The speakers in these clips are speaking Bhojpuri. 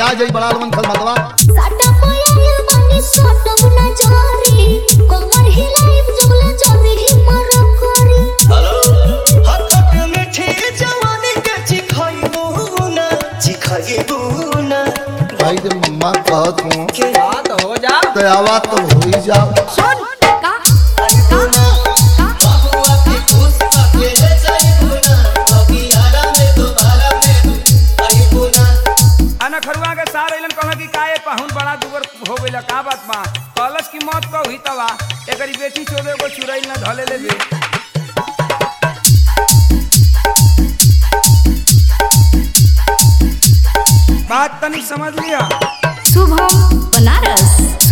आ जाई बड़ा लमन खल मतवा साटा पायल बानी सोटम ना जारी कमर हिलाई जुगला जारी ही मर करी हेलो हटक मीठी जवानी के चिखाइबू ना भाई जब मम्मा कहत हूँ के बात हो जा तो आवाज तो हो ही जा सुन का बाबुआ के खुश के जाइबू ना कभी आरा में दोबारा में आइबू ना अना खरुआ के सार अइलन कहा कि काए पाहुन बड़ा दुबर हो गइला का बात बा कलश की मौत को हुई तवा एकरी बेटी चोदे को चुराइल ना धले ले बे बात तनी समझ लिया शुभम बनारस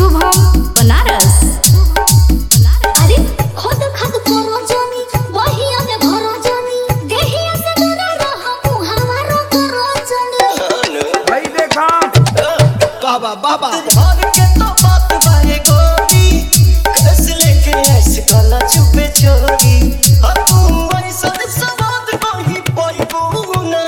अरे खुद खद करो जानी वही आगे भरो जानी देहिया से डरा रहा हमारो करो जानी भाई देखा बाबा धर के तो बात बाहे गोरी कस लेके ऐसे गला चुपे चोरी तू ऐसा सवाद कहीं पाइबू ना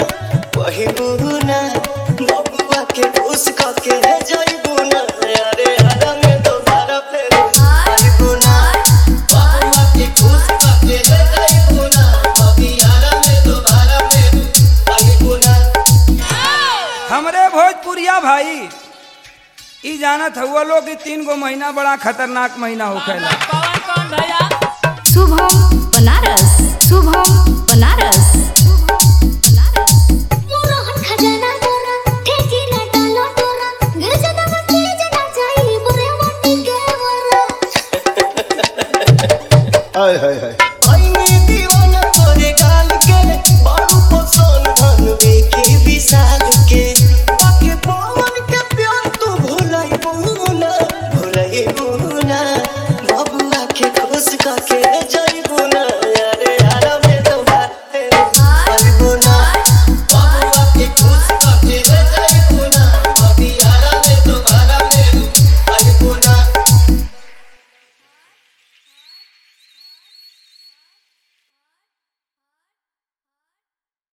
बाबुआ के खुश के जाइबू ना अरे हरा में दोबारा फिर आइबू ना बाबुआ के खुश के जाइबू ना कभी हरा में दोबारा फिर आइबू ना हमरे भोजपुरिया भाई ई जानत हुआ लोग कि 3 गो महीना बड़ा खतरनाक महीना होखेला कौन भैया शुभम बनारस मोरहन खजाना तोरा ठेकी ना डालो तोरा गिर जाना मत जना जाई बुरे वाटी के वरा हाय हाय हाय आईने दीवाना तोरे गाल के बारू